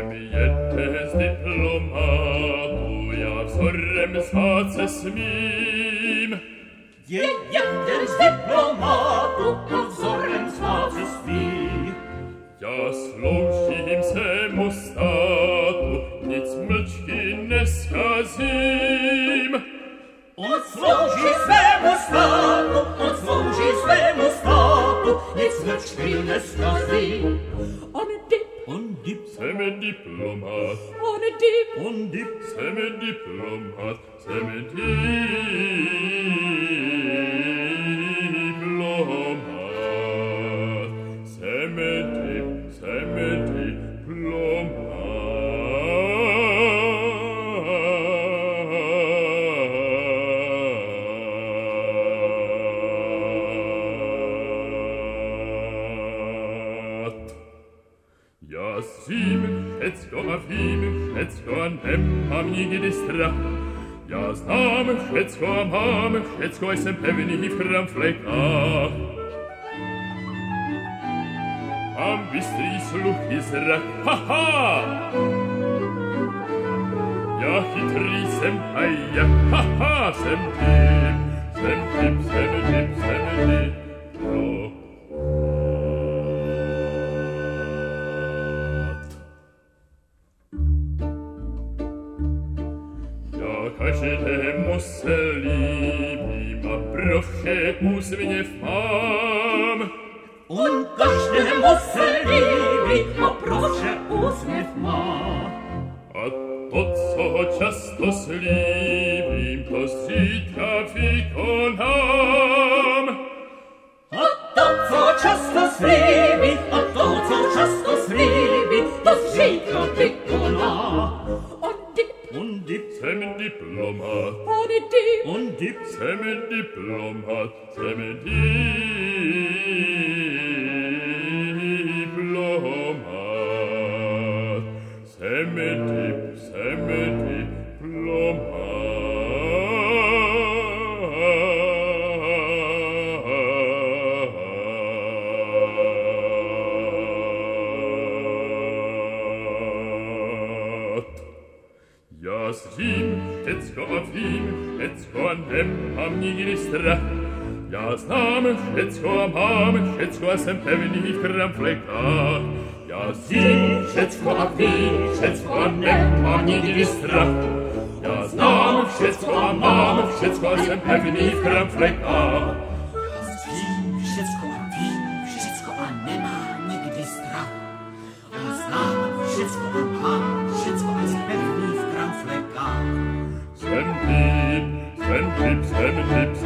Semietes diplomatu, ja vzorem zvát se smím. Jejetes diplomatu, ja vzorem zvát se smím. Ja sloužím svému státu, nic mlčky neskazím. On slouží svému státu, nic mlčky neskazím. On dip, seme diplomat. on dip, Seme diplomat, seme diplomat. Seme diplomat. Ja svým všecko a vím, všecko a nemám nikdy strach. Ja znám všecko a mám všecko, aj sem pevný v kramflekách. Mám bystrý sluch i zrak, ha-ha! Ja chytrý sem aj ja, ha-ha! Sem dip, sem dip, sem dip, sem dip. Každému se líbím a pro vše úsměv mám. on každému se líbí a pro vše úsměv má. A to, co často slíbím, to zřídka vykonám. A to, co často slíbí, to zřídka vykoná. On dip, Sem diplomat, on dip, sem diplomat, sem diplomat. Sem diplomat. Ja svým všecko a vím, všecko a nemám nikdy strach. Ja znám všecko a mám všecko a sem pevný v kramflekách. Ja svým všecko a vím, všecko a nemám nikdy strach. Ja znám všetko a mám všetko a sem pevný v kramflekách. Ja svým všecko a vím, všecko a nemám nikdy strach. Ja znám všetko a mám všetko a sem pevný v kramflekách. Sem dip, sem dip, sem dip,